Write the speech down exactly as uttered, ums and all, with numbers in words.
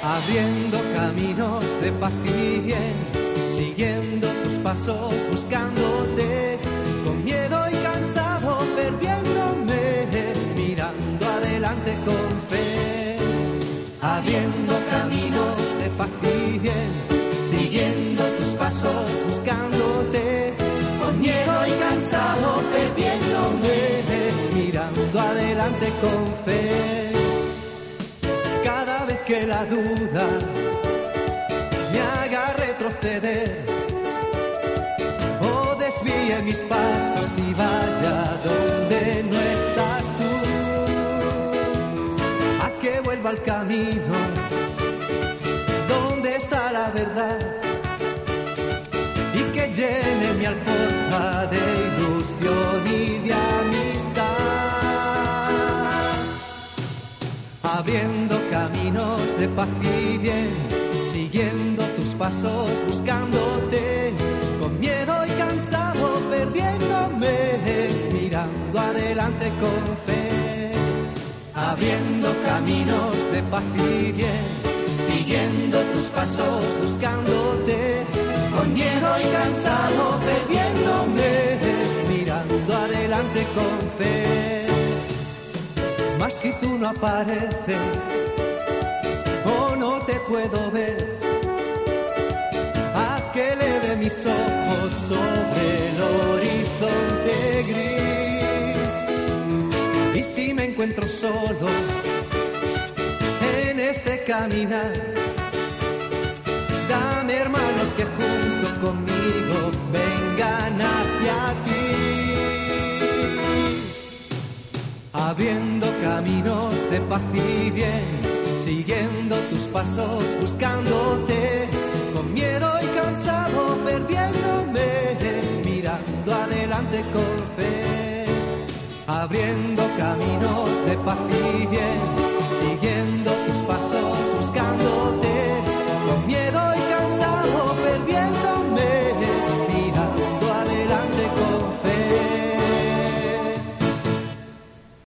abriendo caminos de paz y bien, siguiendo tus pasos, buscándote, con miedo y cansado, perdiéndome, mirando adelante con fe, abriendo caminos de paz y bien, siguiendo tus pasos, buscándote, con miedo y cansado, perdiéndome, mirando adelante con fe. Cada vez que la duda me haga retroceder o desvíe mis pasos y vaya donde no estás tú, a que vuelva al camino donde está la verdad y que llene mi alforja de ilusión y de amistad, abriendo caminos de paz y bien, siguiendo tus pasos, buscándote, con miedo y cansado, perdiéndome, mirando adelante con fe, abriendo caminos de paz y bien, siguiendo tus pasos, buscándote, con miedo y cansado, perdiéndome, mirando adelante con fe. Mas si tú no apareces o no te puedo ver, a que leve mis ojos sobre el horizonte gris, y si me encuentro solo en este caminar, dame hermanos que junto conmigo vengan hacia ti, abriendo caminos de paz y bien, siguiendo tus pasos, buscándote, con miedo y cansado, perdiéndome, mirando adelante con fe, abriendo caminos de paz y bien, siguiendo